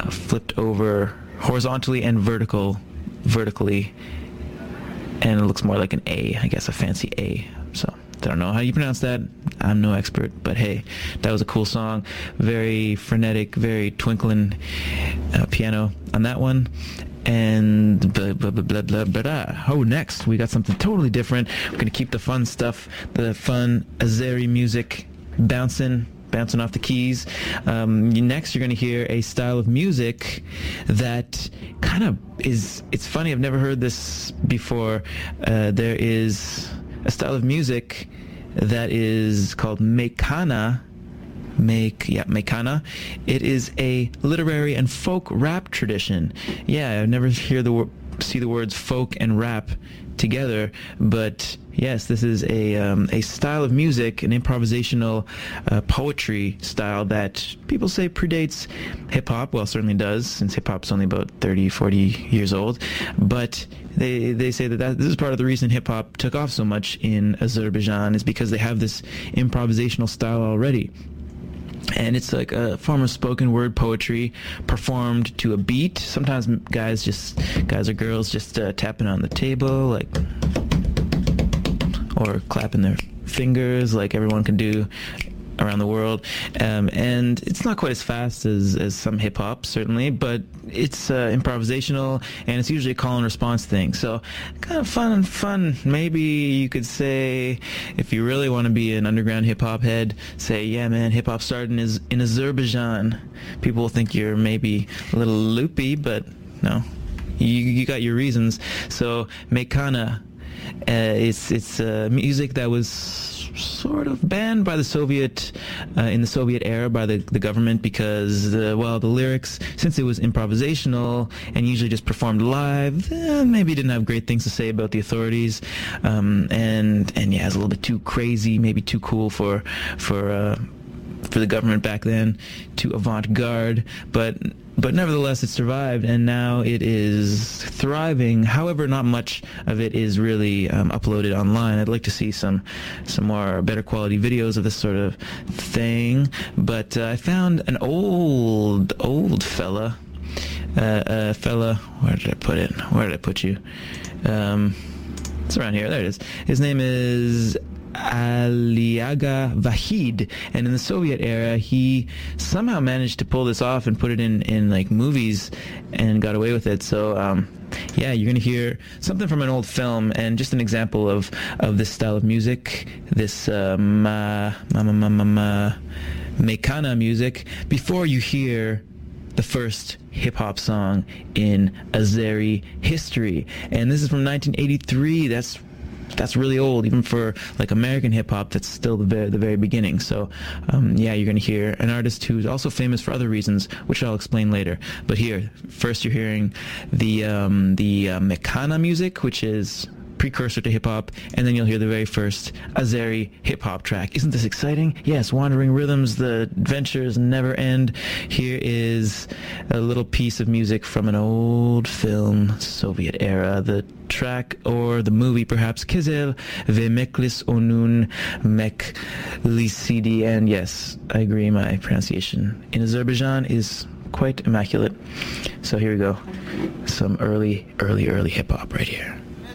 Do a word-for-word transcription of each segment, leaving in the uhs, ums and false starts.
uh, flipped over horizontally and vertical, vertically, and it looks more like an A, I guess, a fancy A. So I don't know how you pronounce that. I'm no expert, but hey, that was a cool song. Very frenetic, very twinkling uh, piano on that one. And blah, blah, blah, blah, blah, blah, blah. Oh, next we got something totally different. We're gonna keep the fun stuff, the fun Azeri music, bouncing, bouncing off the keys. Um, next, you're gonna hear a style of music that kind of is. It's funny. I've never heard this before. Uh, there is a style of music that is called Mekana. Make yeah, Mekana. It is a literary and folk rap tradition. Yeah, I never hear the see the words folk and rap together, but yes, this is a um, a style of music, an improvisational uh, poetry style that people say predates hip-hop. Well, certainly does, since hip-hop's only about thirty, forty years old. But they they say that, that this is part of the reason hip-hop took off so much in Azerbaijan, is because they have this improvisational style already. And it's like a form of spoken word poetry performed to a beat. Sometimes guys just, guys or girls just uh, tapping on the table, like, or clapping their fingers like everyone can do around the world. Um, and it's not quite as fast as, as some hip-hop, certainly, but it's uh, improvisational, and it's usually a call and response thing. So kind of fun and fun. Maybe you could say, if you really want to be an underground hip-hop head, say, yeah, man, hip-hop started in, in Azerbaijan. People will think you're maybe a little loopy, but no, you, you got your reasons. So Mekana, uh, it's, it's uh, music that was sort of banned by the Soviet, uh, in the Soviet era by the, the government because, uh, well, the lyrics, since it was improvisational and usually just performed live, eh, maybe didn't have great things to say about the authorities, um, and and yeah, it's a little bit too crazy, maybe too cool for for uh, for the government back then, too avant-garde, but but nevertheless it survived, and now it is thriving. However, not much of it is really um, uploaded online. I'd like to see some some more better quality videos of this sort of thing, but uh, I found an old old fella uh, uh, fella where did I put it where did I put you um, it's around here. There it is. His name is Aliaga Vahid, and in the Soviet era he somehow managed to pull this off and put it in in like movies and got away with it. So um yeah, you're gonna hear something from an old film and just an example of of this style of music, this uh, ma ma ma ma ma, ma Mekana music, before you hear the first hip-hop song in Azeri history. And this is from nineteen eighty-three. That's That's really old, even for like American hip-hop. That's still the very, the very beginning. So, um, yeah, you're going to hear an artist who's also famous for other reasons, which I'll explain later. But here, first you're hearing the um, the uh, Mekana music, which is precursor to hip-hop, and then you'll hear the very first Azeri hip-hop track. Isn't this exciting? Yes, wandering rhythms, the adventures never end. Here is a little piece of music from an old film, Soviet era. The track, or the movie perhaps, Kizel ve Meklis Onun Meklisidi. And yes, I agree, my pronunciation in Azerbaijan is quite immaculate. So here we go. Some early, early, early hip-hop right here.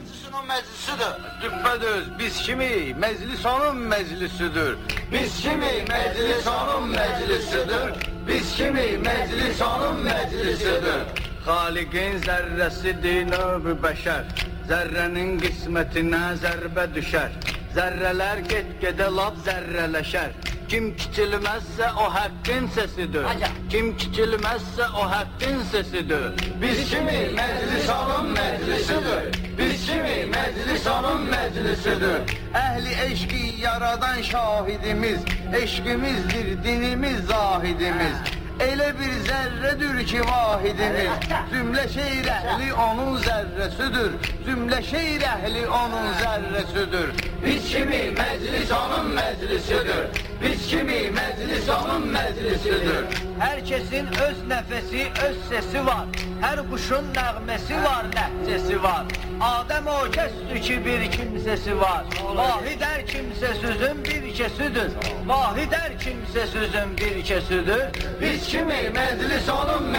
Düppedöz, biz kimi? Meclis onun meclisidir. Biz kimi? Meclis onun meclisidir. Biz kimi? Meclis onun meclisidir. Halik'in zerresidir növ-ü beşer. Zerrenin kısmetine zerbe düşer. Zerreler get-gede lap zerreleşer. Kim kiçilmezse o hakkın sesidir. Kim kiçilmezse o hakkın sesidir. Biz kimi? Meclis onun meclisidir. Biz kimi? Meclis onun meclisidir. Ehli eşki yaradan şahidimiz. Eşkimizdir dinimiz zahidimiz. Elə bir zərrədir ki vahidimiz. Zümlə şeir əhli onun zərrəsidir. Zümlə şeir əhli onun zərrəsidir. Biz kimi? Meclis onun meclisidir. Biz kimi? Meclis onun meclisidir. Herkesin öz nəfəsi, öz sesi var. Hər quşun nəğməsi var, ləhcəsi var. Adəm o kəsdir ki bir kimsəsi var. Vahid hər kimsə sözün bir kəsidir. Vahid hər kimsə sözün bir kəsidir. Biz kimi? Meclis onun meclisidir.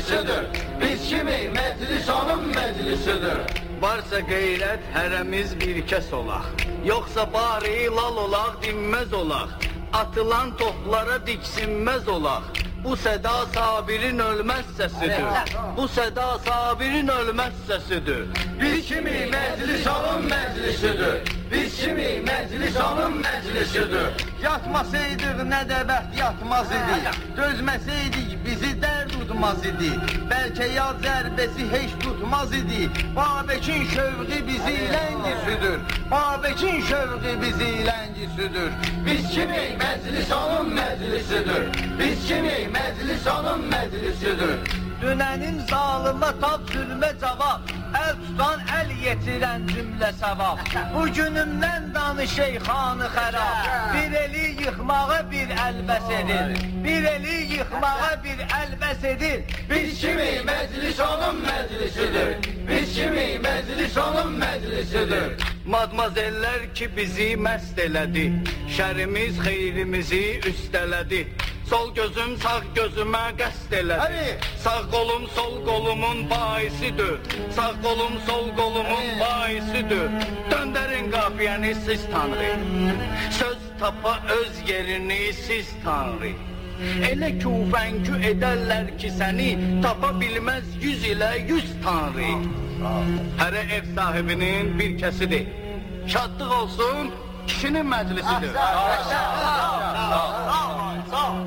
meclisidir. Biz kimi meclis onun meclisidir. Varsa qeyrət hərəmiz bir kəs olaq. Yoxsa bari lal olaq, dinməz olaq. Atılan toplara diksinməz olaq. Bu səda sabirin ölməz səsidir. Bu səda sabirin ölməz səsidir. Biz kimi məclis onun məclisidir. Biz kimi məclis onun məclisidir. Yatmasaydıq nə də bəxt yatmaz idi. Dözməsəydik bizi dərd tutmaz idi. Bəlkə yad zərbəsi heç tutmaz idi. Babəkin şövqi bizi ləngisidir. Babəkin şövqi bizi ləngisidir. Biz kimi məclis onun məclisidir. Biz kimi meclis onun meclisidir. Dünənin zalimə tab zülmə cavab. El tutan el yetirən cümlə savab. Bugünümdən danı şeyxanı xərab. Bir eli yıxmağa bir əlbəs edir. Bir eli yıxmağa bir əlbəs edir. Biz kimi meclis onun meclisidir. Biz kimi meclis onun meclisidir. Madmazellər ki bizi məst elədi. Şərimiz xeyrimizi üstələdi. Sol gözüm sağ gözümə qəsd elədi. Sağ qolum sol qolumun baisidir. Sağ qolum sol qolumun baisidir. Döndərin qafiyəni siz Tanrı. Söz tapa öz yerini siz Tanrı. Elə küfənkü edərlər ki səni tapa bilməz yüz ilə yüz Tanrı. Hərə ev sahibinin bir kəsidir. Şadlıq olsun kişinin məclisidir. Sağ ol.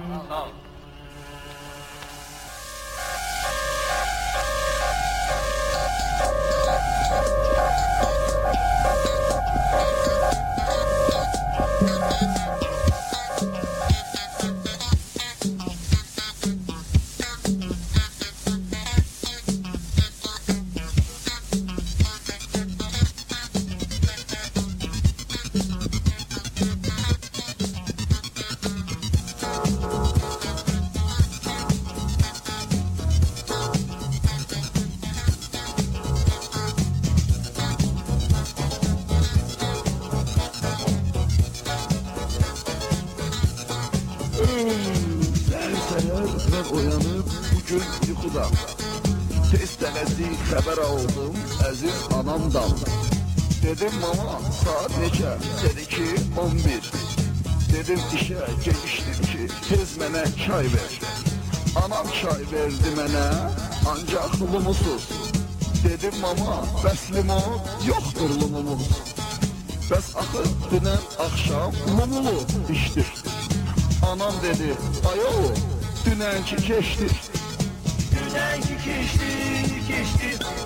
Uyanıb bugün yuxuda tez tələzik xəbər aldım əziz anamdan. Dedim mama saat neçə? Dedi ki on bir. Dedim işə gelişdim ki tez mənə çay ver. Anam çay verdi mənə ancaq lumusuz. Dedim mama bəs limon yoxdur lumumuz. Bəs axı dünən axşam lumulu içdir. Anam dedi ayol dünənki keçdi. Dünənki keçdi, keçdi.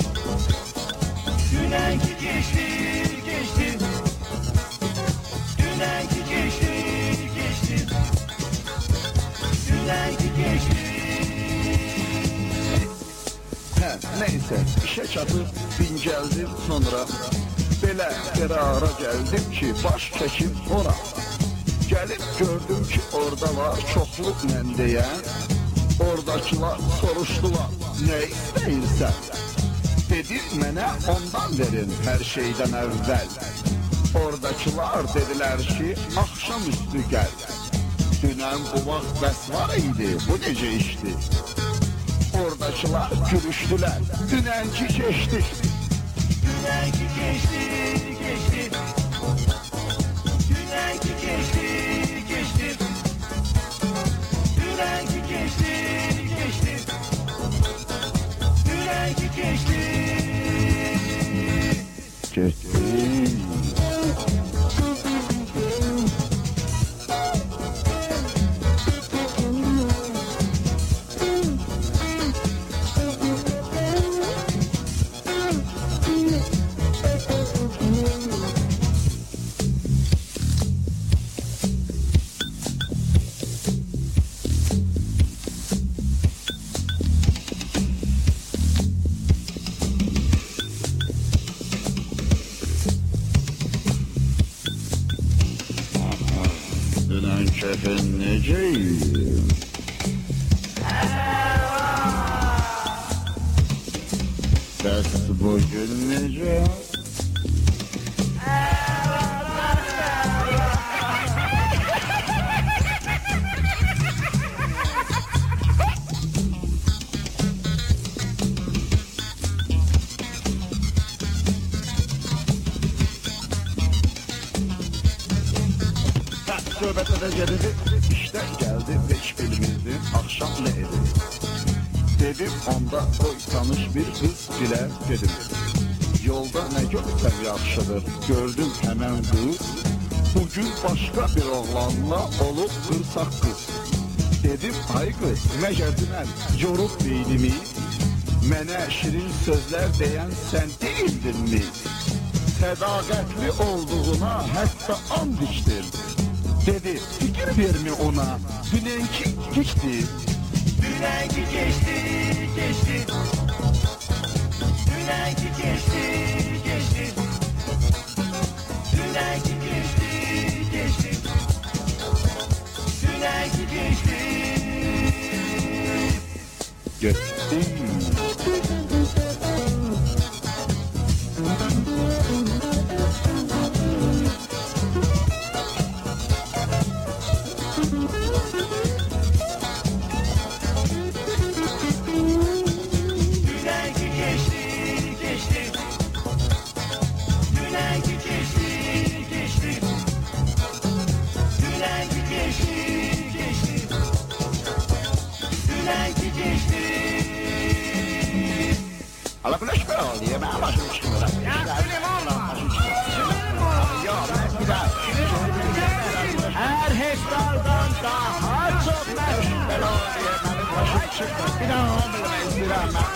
Dünənki keçdi, keçdi. Dünənki keçdi, keçdi. Dünənki keçdi. Hə, neysə, işə çatıb dincəldim sonra. Belə qərara gəldim ki, baş çəkim ora. Gəlib gördüm ki, orada var çoxluq mən deyən. Oradakılar soruşdular, nə istəyirsən? Dedim, mənə ondan verin hər şeydən əvvəl. Oradakılar dedilər ki, axşam üstü gəl. Dünən bu vaxt bəs var idi, bu necə işdi? Oradakılar gülüşdülər, dünənki keçdi. Dünənki keçdi, keçdi. Dünənki keçdi, keçdi. Dünənki keçdi, keçdi. Dünənki keçdi. Keçdi. Kefin necəyim? Bəs bugün necə? Növbətə də gedib, işdən gəldi, heç bilmirdim, axşam nə edir. Dedim, onda qoy tanış bir qız bilə gedim. Yolda nə görsəm yaxşıdır, gördüm həmən qız. Bugün başqa bir oğlanla olub qırsaq qız. Dedim, ay qız, məgər dinən yorub beynimi, mənə şirin sözlər deyən sən deyildinmi? Sədaqətli olduğuna hətta and içdim. Dedi, fikir vermi ona, dünənki geçti. Dünənki geçti, geçti. Dünənki geçti, geçti. Dünənki geçti, geçti. Dünənki geçti. Geçti. Hala flash mı oluyor? Ben başım çıkmıyor. Ya Süleyman! Ya ben bir daha. Her hesaptan daha çok meşgul oluyor. Benim başım çıkmıyor. Bir daha olmuyor. Bir daha.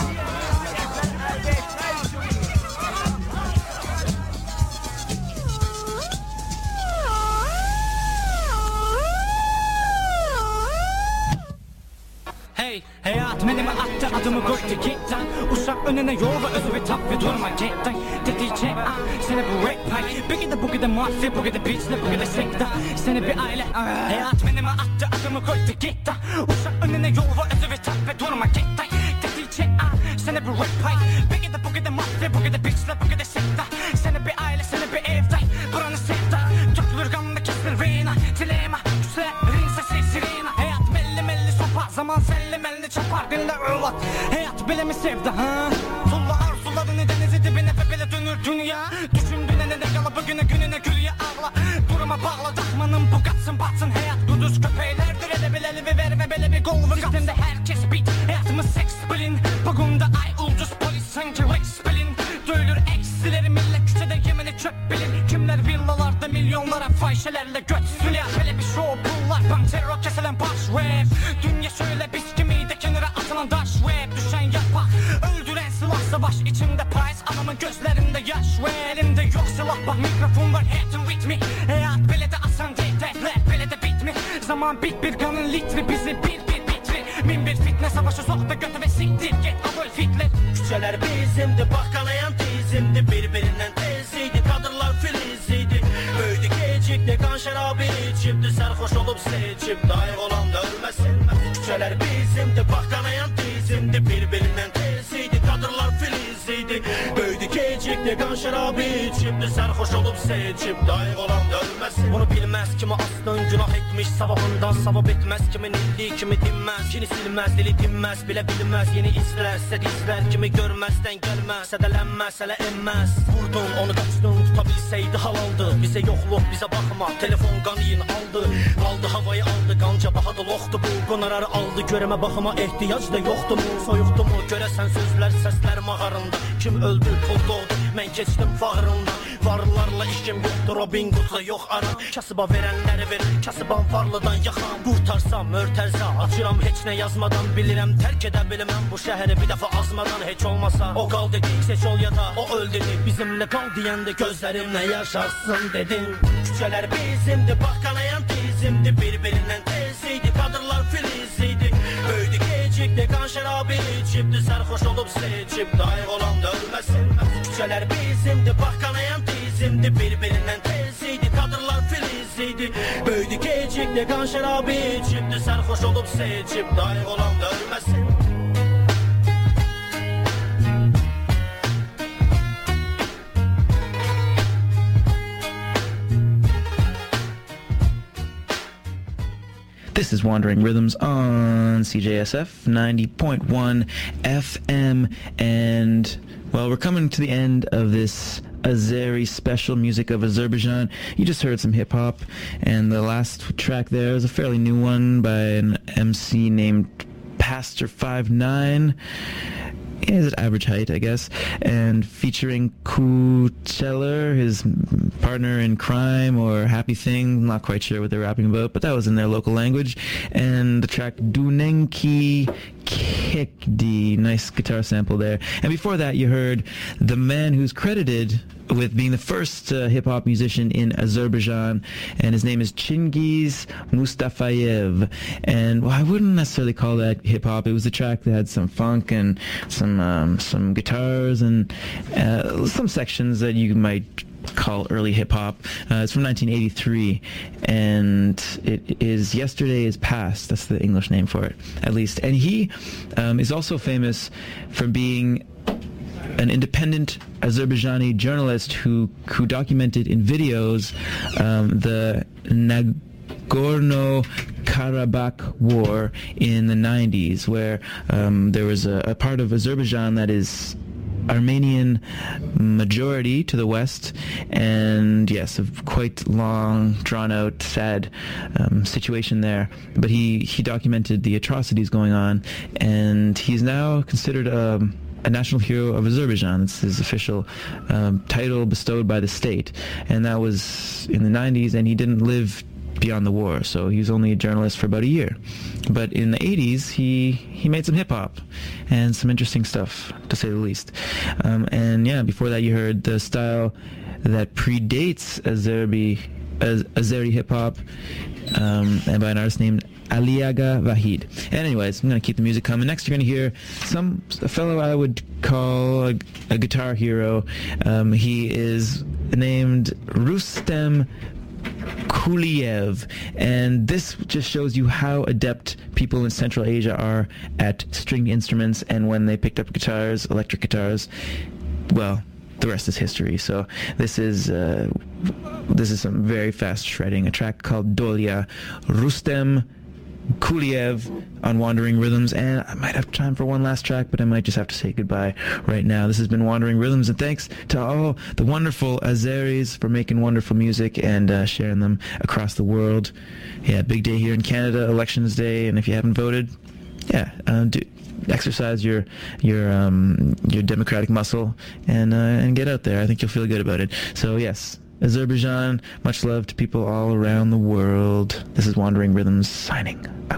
Hey, hayat menime attı adımı koydu gitten. Uşak önüne yol ve özü ve tap ve durma gitten. Dedikçe ah, seni bu rap pay. Bir gide bu gide mafya, bu gide bitchli, bu gide sekta. Seni bir aile ah. Hayat menime attı adımı koydu gitten. Uşak önüne yol ve özü ve tap ve durma gitten. Dedikçe ah, seni bu rap pay. Bir gide bu gide mafya, bu gide bitchli, bu gide sekta. Seni bir aile, seni bir evde. Buranın sekta. Dökülür kanlı kesilir vina. Dilema, güçlerin sesi sirena. Hayat melli melli sopa. Zaman senli melli çapar dinle ıvat. Hayat bile mi sevdi ha? Tulla arzularını denizi dibine ve bile dönür dünya. Düşündüğüne ne de yala bugüne gününe gülüye ağla. Duruma bağla takmanın bu katsın batsın. Hayat kuduz köpeylerdir edebileli ve ver ve bele bir gol ve üstünde herkes bit. Hayatımız seks bilin. Bugün de ay ucuz polis sanki Rex bilin. Dövülür eksileri millet küçede yemini çöp bilin. Kimler villalarda milyonlara fahişelerle göt sülya. Böyle bir show pullar panter o kesilen baş rap. Dünya şöyle biz kimiydi kenara atılan daş rap. Düşen yapar öldüren silah savaş içimde price. Anamın gözlerinde yaş ve elimde yok silah. Bak mikrofon var hatin with me. Hayat böyle de asan değil rap böyle de beat mi. Zaman bit bir kanın litri bizi bir bir bitri. Min bir fitne savaşı sokta götü ve siktir get abol fitler. Küçələr bizimdi, bakalayan tezimdi. Birbirindən teziydi, kadırlar filiziydi. Böyüdü gecikdi, kan şərabı içibdi. Sərxoş olub seçib, dayıq olan da ölməsin. Küçələr bizimdi, bakalayan tezimdi. Birbirindən teziydi, kadırlar filiziydi. Böyüdü gecikdi, kan şərabı içibdi. Sərxoş olub seçib, dayıq olan da ölməsin. Bunu bilməz kimi aslın günah etmiş. Savabından savab etməz kimin illi kimi dinməz. Kini silməz, dili dinməz, bilə bilməz. Yeni izlər, sədizlər kimi görməzdən gəlməz. Sədələnməz, hələ enməz. Vurdun, onu qaçdın, tutabilsəydi halaldı. Bizə yoxluq, bizə baxma, telefon qanıyın aldı. Aldı havayı aldı, qanca bahadı loxdu bu. Qonararı aldı, görəmə baxıma ehtiyac da yoxdu mu? Soyuqdu mu, görəsən sözlər, səslər mağarında. Kim öldü, pul doğdu, mən keçdim fağrında. Varlılarla işim yoxdur, Robin Hood'la yox ara. Kasıba verənləri ver, kasıban varlıdan yaxam. Qurtarsam, örtərsə, açıram heç nə yazmadan. Bilirəm, tərk edə bilməm bu şəhəri bir dəfə azmadan. Heç olmasa, o qal dedik, seç ol ya da o öl dedik. Bizimlə qal deyəndə gözlərimlə yaşarsın dedin. Küçələr bizimdi, bakalayan tezimdi. Bir-birindən teziydi, kadırlar filiziydi. Böyüdü gecikdi, kan şərabı içibdi. Sərxoş olub seçib, dayıq olan da ölməsin. Küçələr bizimdi, bakalayan tezimdi. Bir-birindən teziydi, kadırlar filiziydi. Böyüdü gecikdi, kan şərabı içibdi. Sərxoş olub seçib, dayıq olan da ölməsin. This is Wandering Rhythms on C J S F ninety point one F M, and well, we're coming to the end of this Azeri special music of Azerbaijan. You just heard some hip-hop, and the last track there is a fairly new one by an M C named Pastor five nine. Yeah, he's at average height, I guess, and featuring Kucheller, his partner in crime or happy thing. Not quite sure what they're rapping about, but that was in their local language. And the track Dunenki Kekdi, nice guitar sample there. And before that, you heard the man who's credited with being the first uh, hip-hop musician in Azerbaijan, and his name is Chingiz Mustafayev. And well, I wouldn't necessarily call that hip-hop. It was a track that had some funk and some um, some guitars and uh, some sections that you might call early hip-hop. Uh, it's from nineteen eighty-three, and it is Yesterday Is Past. That's the English name for it, at least. And he um, is also famous for being an independent Azerbaijani journalist who who documented in videos um, the Nagorno-Karabakh War in the nineties, where um, there was a, a part of Azerbaijan that is Armenian majority to the west, and yes, a quite long, drawn-out, sad um, situation there. But he, he documented the atrocities going on, and he's now considered a a national hero of Azerbaijan. It's his official um, title bestowed by the state, and that was in the nineties, and he didn't live beyond the war, so he was only a journalist for about a year. But in the eighties, he, he made some hip-hop and some interesting stuff, to say the least. Um, and yeah, before that you heard the style that predates Azeri, Az- Azeri hip-hop, um, and by an artist named Aliaga Vahid. And anyways, I'm going to keep the music coming. Next, you're going to hear some a fellow I would call a, a guitar hero. Um, he is named Rustem Kuliev, and this just shows you how adept people in Central Asia are at stringed instruments, and when they picked up guitars, electric guitars, well, the rest is history. So this is uh, this is some very fast shredding, a track called Dolya, Rustem Kuliev on Wandering Rhythms. And I might have time for one last track, but I might just have to say goodbye right now. This has been Wandering Rhythms, and thanks to all the wonderful Azeris for making wonderful music and uh, sharing them across the world. Yeah, big day here in Canada, Elections Day, and if you haven't voted, yeah, uh, do exercise your your um, your democratic muscle and uh, and get out there. I think you'll feel good about it. So yes, Azerbaijan, much love to people all around the world. This is Wandering Rhythms signing out.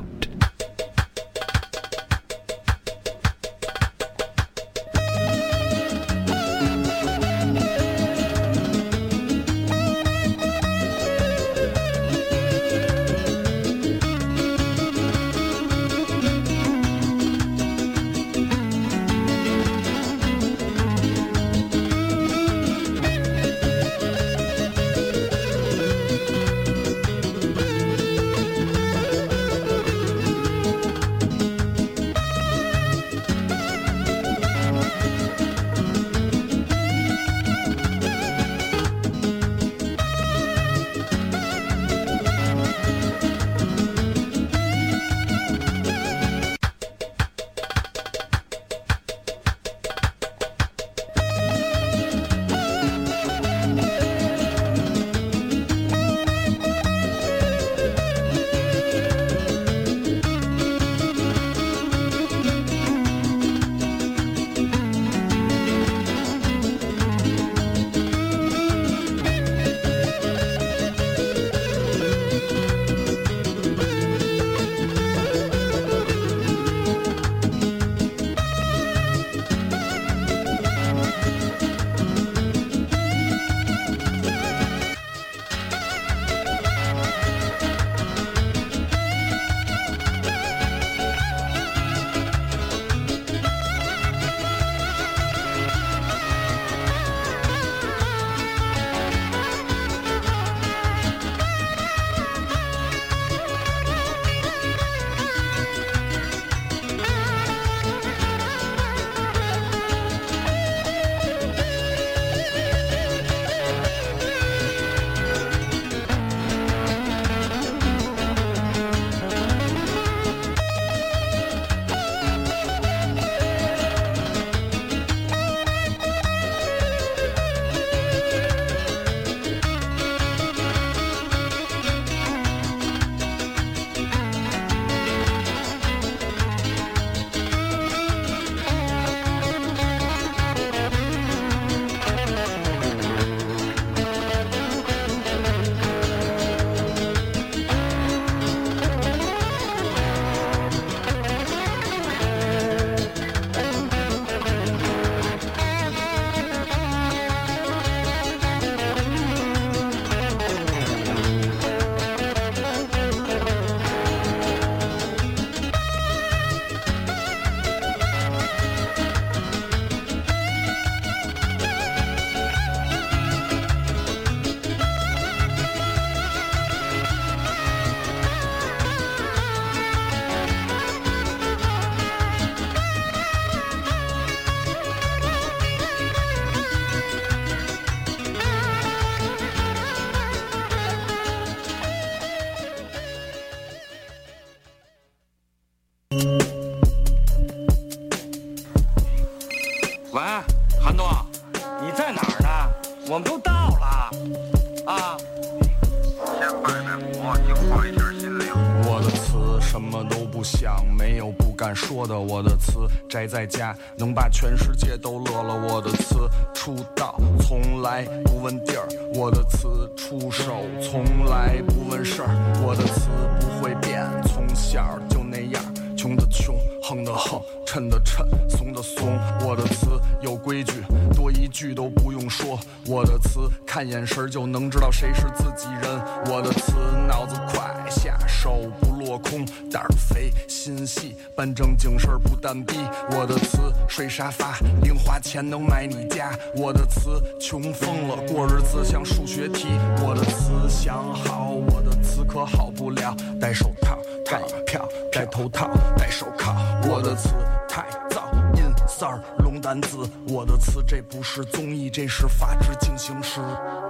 喂，韩东，你在哪儿呢？我们都到了。啊。 先拜拜佛，净化一下心灵。 我的词什么都不想，没有不敢说的。我的词宅在家，能把全世界都乐了。我的词出道从来不问地儿，我的词出手从来不问事儿。我的词不会变，从小就那样。穷的穷，横的横，抻的抻，怂的怂。我的词有规矩，多一句都不用说。我的词看眼神就能知道谁是自己人。我的词脑子快，下手不落空，胆儿肥，心细，办正经事儿不单逼。我的词睡沙发，零花钱能买你家。我的词穷疯了，过日子像数学题。我的词想好，我的词可好不了，戴手套，盖票，戴头套，戴手铐。我的词太燥，阴丝儿，龙胆子。我的词这不是综艺，这是法制进行时。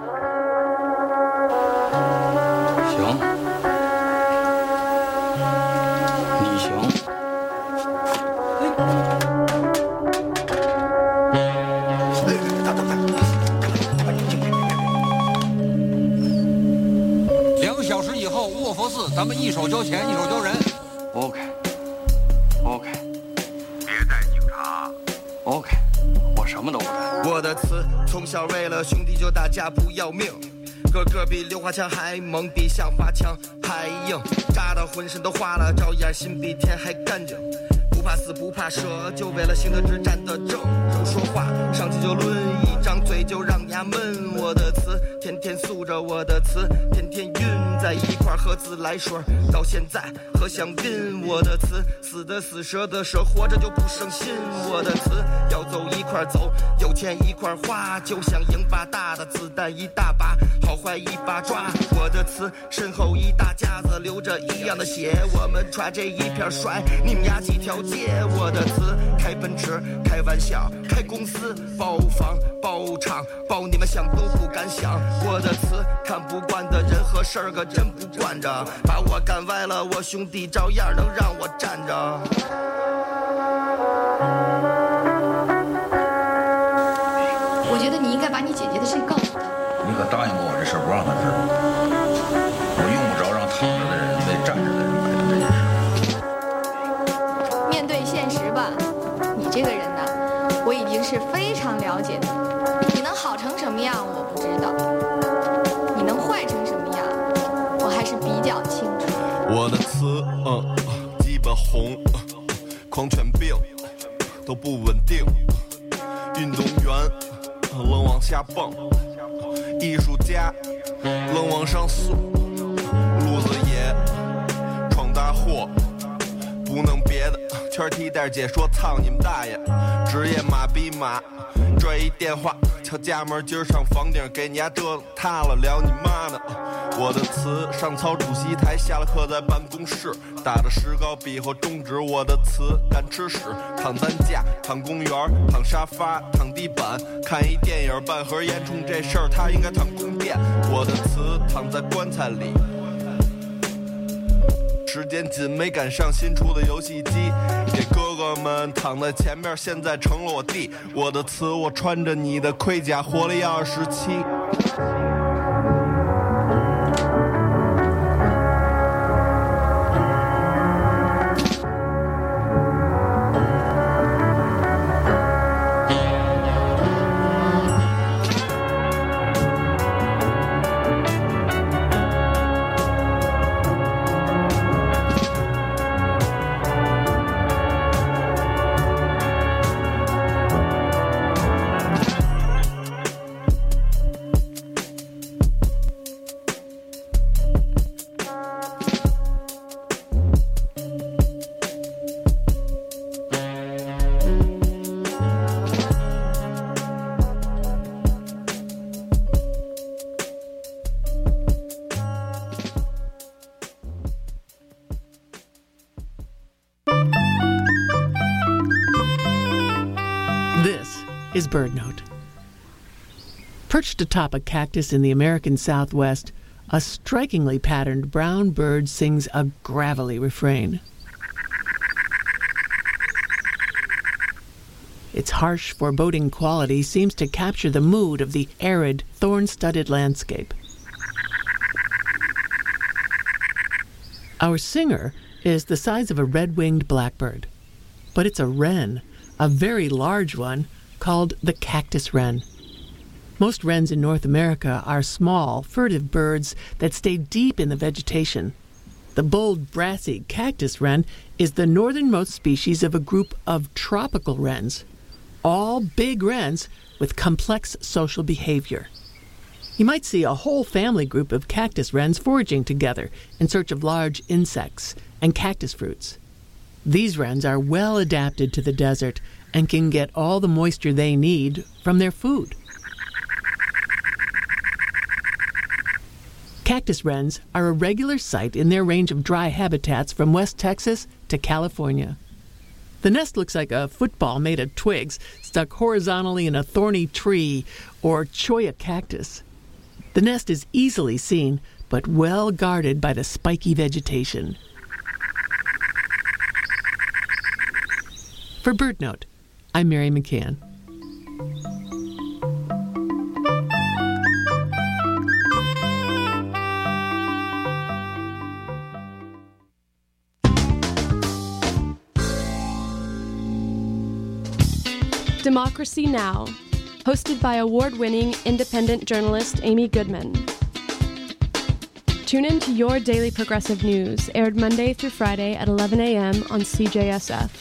行，你行。 两个小时以后，卧佛寺，咱们一手交钱，一手交人。 OK，OK，、OK, OK 别带警察。 OK， 我什么都不带。 我的词从小为了兄弟就打架不要命，个个比刘华强还猛，比向华强还硬，扎到浑身都化了，照样心比天还干净。不怕死不怕蛇，就为了行得直站得正。不说话上去就抡，一张嘴就让牙闷。我的词天天诉着，我的词天天晕在一块喝自来水，到现在喝香槟。我的词死的死，折的折，活着就不省心。我的词要走一块走，有钱一块花，就像赢把大的子弹一大把，好坏一把抓。我的词身后一大家子流着一样的血，我们抓这一片甩，你们压几条街。我的词开奔驰，开玩笑，开公司，包房包厂，包你们想都不敢想。我的词看不惯的人和事儿可真不惯着，把我干歪了，我兄弟照样能让我站着。 我觉得你应该把你姐姐的事告诉她。 你可答应过我这事儿不让他知道，我用不着让躺着的人为站着的人买单这件事。 面对现实吧，你这个人呢，我已经是非常了解的。你能好成什么样我不知道，你能坏成什么样我还是比较清楚。 我的词嗯基本红，狂犬病都不稳定，运动员愣往下蹦，艺术家愣往上诉，路子野闯大祸，不能别的，圈踢带姐说操你们大爷，职业马逼马，拽一电话敲家门，今儿上房顶给你家折塌了，聊你妈呢。我的词上操主席台，下了课在办公室打着石膏比划中指。我的词干吃屎，躺担架，躺公园，躺沙发，躺地板，看一电影，半盒烟冲这事儿他应该躺宫殿。我的词躺在棺材里，时间紧没赶上新出的游戏机，给哥哥们躺在前面，现在成了我弟。我的词我穿着你的盔甲活了一二十七。 This is BirdNote. Perched atop a cactus in the American Southwest, a strikingly patterned brown bird sings a gravelly refrain. Its harsh, foreboding quality seems to capture the mood of the arid, thorn-studded landscape. Our singer is the size of a red-winged blackbird, but it's a wren, a very large one, called the cactus wren. Most wrens in North America are small, furtive birds that stay deep in the vegetation. The bold, brassy cactus wren is the northernmost species of a group of tropical wrens, all big wrens with complex social behavior. You might see a whole family group of cactus wrens foraging together in search of large insects and cactus fruits. These wrens are well adapted to the desert and can get all the moisture they need from their food. Cactus wrens are a regular sight in their range of dry habitats from West Texas to California. The nest looks like a football made of twigs stuck horizontally in a thorny tree or cholla cactus. The nest is easily seen, but well guarded by the spiky vegetation. For BirdNote, I'm Mary McCann. Democracy Now!, hosted by award-winning independent journalist Amy Goodman. Tune in to Your Daily Progressive News, aired Monday through Friday at eleven a.m. on C J S F.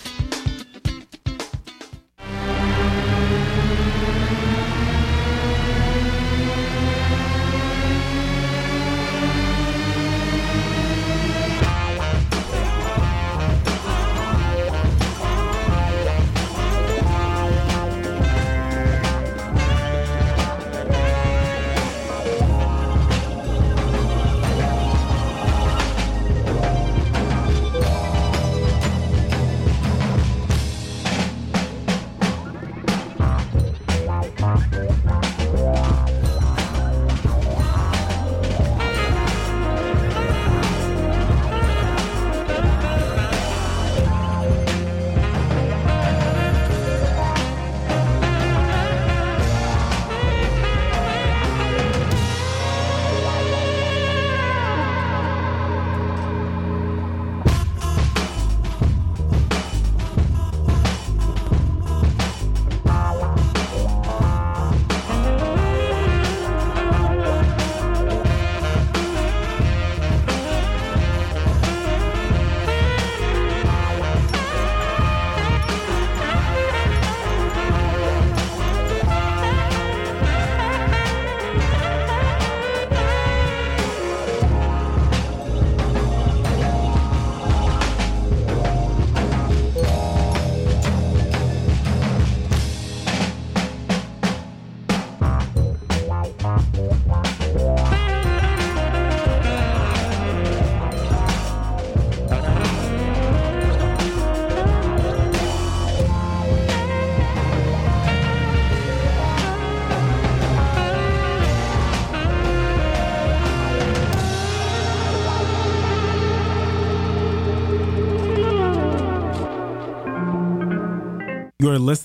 You're listening